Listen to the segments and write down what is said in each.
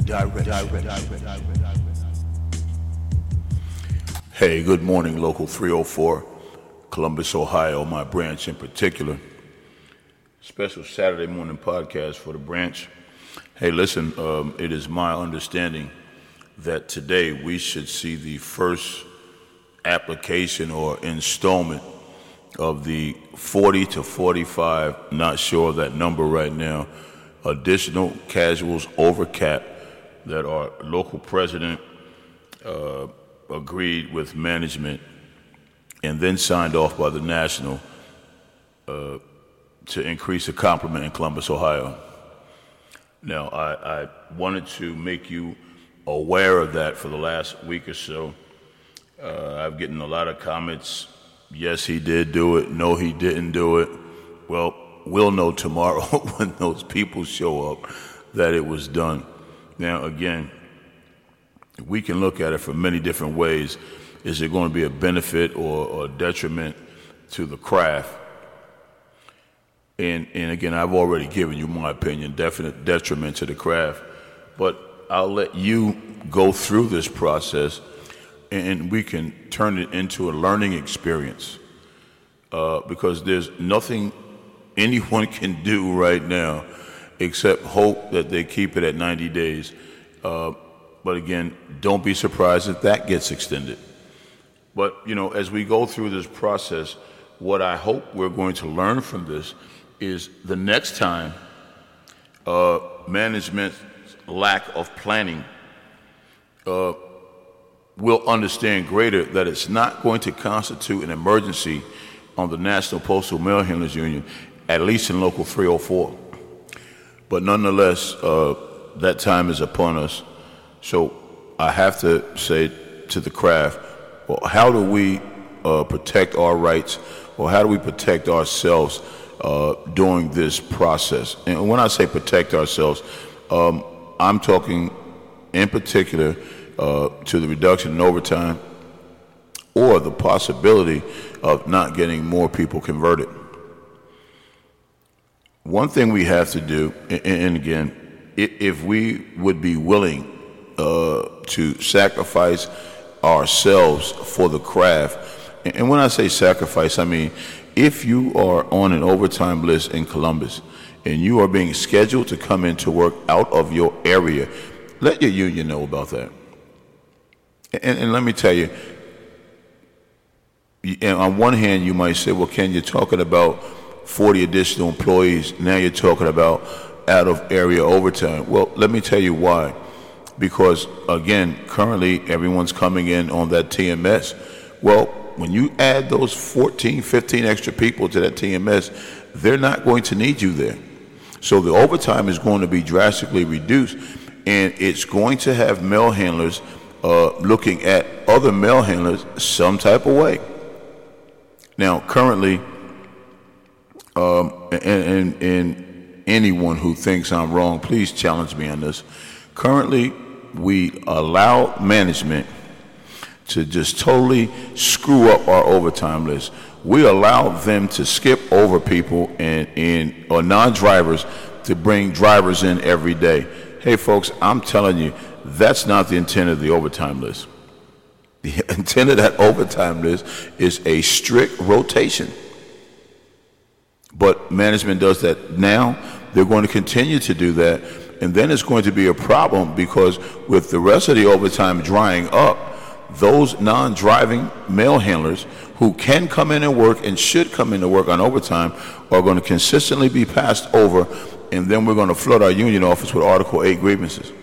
Hey, good morning, Local 304, Columbus, Ohio, my branch in particular. Special Saturday morning podcast for the branch. Hey, listen, it is my understanding that today we should see the first application or installment of the 40 to 45, not sure of that number right now, additional casuals over cap that our local president agreed with management and then signed off by the national to increase the complement in Columbus, Ohio. Now, I wanted to make you aware of that for the last week or so. I've gotten a lot of comments. Yes, he did do it. No, he didn't do it. Well, we'll know tomorrow when those people show up that it was done. Now, again, we can look at it from many different ways. Is it going to be a benefit or a detriment to the craft? And again, I've already given you my opinion, definite detriment to the craft. But I'll let you go through this process and we can turn it into a learning experience. Because there's nothing anyone can do right now except hope that they keep it at 90 days. But again, don't be surprised if that gets extended. But, as we go through this process, what I hope we're going to learn from this is the next time management's lack of planning will understand greater that it's not going to constitute an emergency on the National Postal Mail Handlers Union, at least in Local 304. But nonetheless, that time is upon us. So I have to say to the craft, well, how do we protect our rights, or how do we protect ourselves during this process? And when I say protect ourselves, I'm talking in particular to the reduction in overtime or the possibility of not getting more people converted. One thing we have to do, and again, if we would be willing to sacrifice ourselves for the craft, and when I say sacrifice, I mean if you are on an overtime list in Columbus and you are being scheduled to come into work out of your area, let your union know about that. And let me tell you, on one hand, you might say, well, Ken, you're talking about 40 additional employees. Now you're talking about out-of-area overtime. Well, let me tell you why. Because, again, currently everyone's coming in on that TMS. Well, when you add those 14, 15 extra people to that TMS, they're not going to need you there. So the overtime is going to be drastically reduced, and it's going to have mail handlers looking at other mail handlers some type of way. Now, currently, and anyone who thinks I'm wrong, please challenge me on this. Currently, we allow management to just totally screw up our overtime list. We allow them to skip over people or non-drivers to bring drivers in every day. Hey, folks, I'm telling you, that's not the intent of the overtime list. The intent of that overtime list is a strict rotation. But management does that now. They're going to continue to do that. And then it's going to be a problem because with the rest of the overtime drying up, those non-driving mail handlers who can come in and work and should come in to work on overtime are going to consistently be passed over, and then we're going to flood our union office with Article 8 grievances.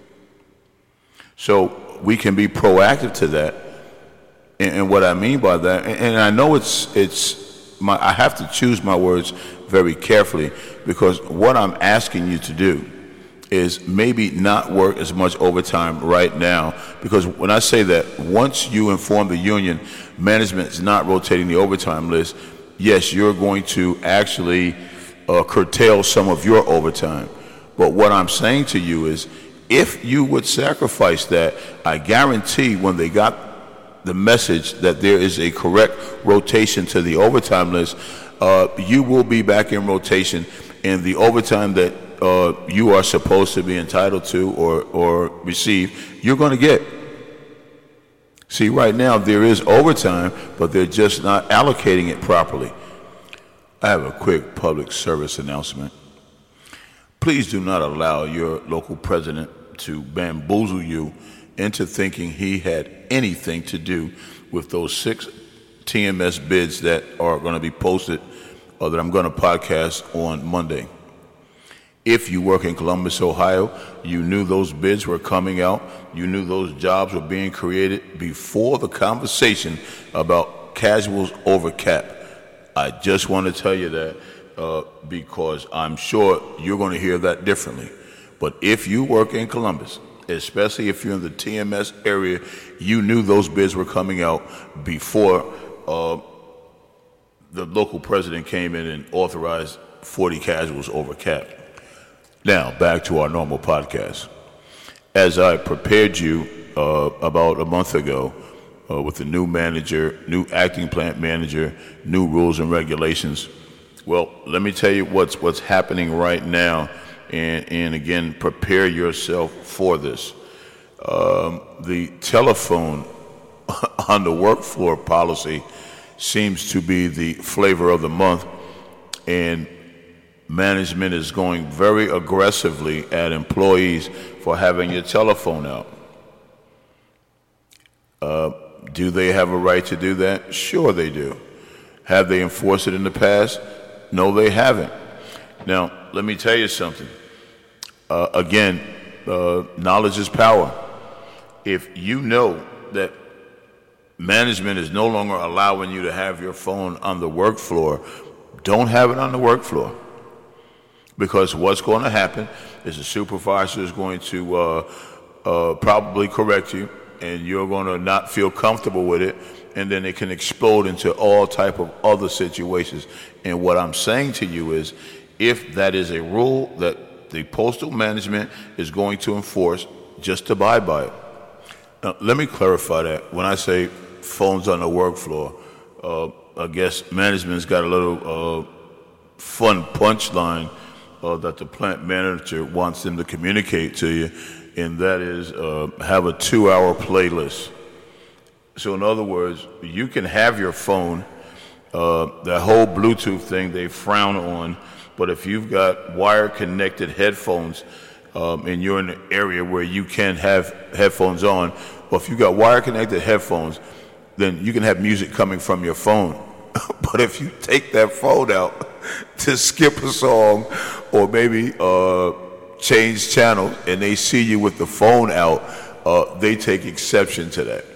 So we can be proactive to that. And what I mean by that, and I know I have to choose my words very carefully, because what I'm asking you to do is maybe not work as much overtime right now, because when I say that, once you inform the union management is not rotating the overtime list, yes, you're going to actually curtail some of your overtime. But what I'm saying to you is, if you would sacrifice that, I guarantee when they got the message that there is a correct rotation to the overtime list, you will be back in rotation, and the overtime that you are supposed to be entitled to or receive, you're going to get. See, right now there is overtime, but they're just not allocating it properly. I have a quick public service announcement. Please do not allow your local president to bamboozle you into thinking he had anything to do with those 6 TMS bids that are going to be posted or that I'm going to podcast on Monday. If you work in Columbus, Ohio, you knew those bids were coming out. You knew those jobs were being created before the conversation about casuals over cap. I just want to tell you that because I'm sure you're going to hear that differently. But if you work in Columbus, especially if you're in the TMS area, you knew those bids were coming out before the local president came in and authorized 40 casuals over cap. Now, back to our normal podcast. As I prepared you about a month ago with the new manager, new acting plant manager, new rules and regulations, well, let me tell you what's happening right now, and again, prepare yourself for this. The telephone on the work floor policy seems to be the flavor of the month, and management is going very aggressively at employees for having your telephone out. Do they have a right to do that? Sure they do. Have they enforced it in the past? No, they haven't. Now, let me tell you something. Again, knowledge is power. If you know that management is no longer allowing you to have your phone on the work floor, don't have it on the work floor. Because what's going to happen is the supervisor is going to probably correct you, and you're going to not feel comfortable with it, and then it can explode into all type of other situations. And what I'm saying to you is, if that is a rule that the postal management is going to enforce, just abide by it. Now, let me clarify that. When I say phones on the work floor, I guess management's got a little fun punchline that the plant manager wants them to communicate to you, and that is have a 2-hour playlist. So in other words, you can have your phone, that whole Bluetooth thing they frown on, but if you've got wire-connected headphones and you're in an area where you can have headphones on, or if you've got wire-connected headphones, then you can have music coming from your phone. But if you take that phone out to skip a song or maybe change channels and they see you with the phone out, they take exception to that.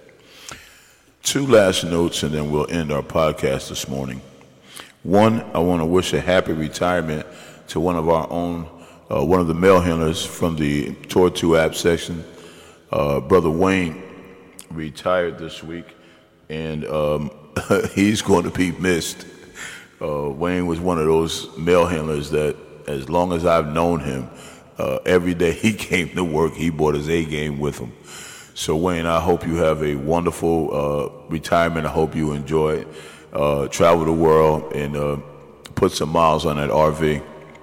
2 last notes and then we'll end our podcast this morning. One, I want to wish a happy retirement to one of our own, one of the mail handlers from the Tour 2 app section. Brother Wayne retired this week, and he's going to be missed. Wayne was one of those mail handlers that, as long as I've known him, every day he came to work, he brought his A game with him. So Wayne, I hope you have a wonderful retirement. I hope you enjoy it. Travel the world and put some miles on that RV.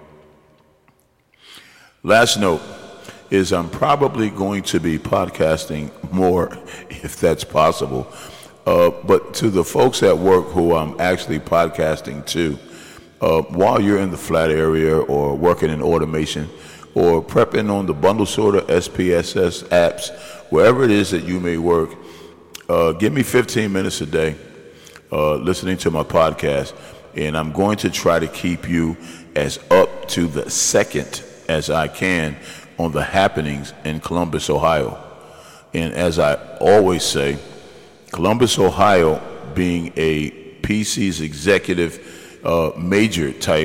Last note is I'm probably going to be podcasting more if that's possible. But to the folks at work who I'm actually podcasting to, while you're in the flat area or working in automation or prepping on the bundle sorter, SPSS apps, wherever it is that you may work, give me 15 minutes a day listening to my podcast, and I'm going to try to keep you as up to the second as I can on the happenings in Columbus, Ohio. And as I always say, Columbus, Ohio, being a PC's executive major type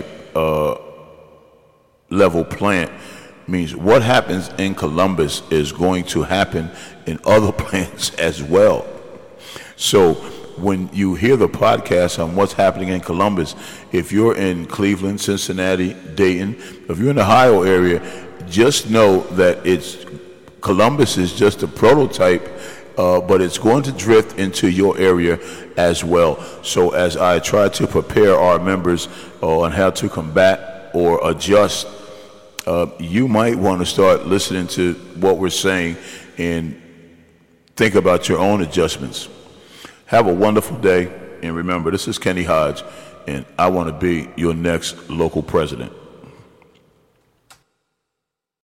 level plant, means what happens in Columbus is going to happen in other plants as well. So when you hear the podcast on what's happening in Columbus, if you're in Cleveland, Cincinnati, Dayton, if you're in the Ohio area, just know that Columbus is just a prototype, but it's going to drift into your area as well. So as I try to prepare our members on how to combat or adjust you might want to start listening to what we're saying and think about your own adjustments. Have a wonderful day, and remember, this is Kenny Hodge, and I want to be your next local president.